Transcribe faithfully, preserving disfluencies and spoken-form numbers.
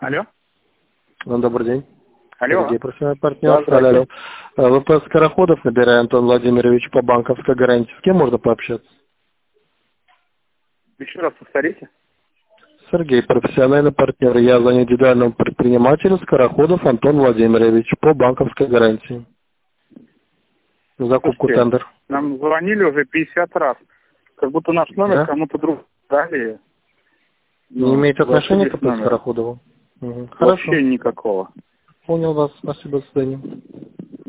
Алло. Ну, добрый день. Алло. Сергей, профессиональный партнер. Да, алло, алло. ВП Скороходов, набираю Антон Владимирович по банковской гарантии. С кем можно пообщаться? Еще раз повторите. Сергей, профессиональный партнер. Я за индивидуального предпринимателя Скороходов Антон Владимирович по банковской гарантии. Закупку Слушайте, тендер. нам звонили уже пятьдесят раз. Как будто наш номер Да? кому-то другу дали. Не Ну, имеете отношения к ошиблись номером. Скороходову? Угу. Хорошо. Вообще никакого. Понял вас. Спасибо, до свидания.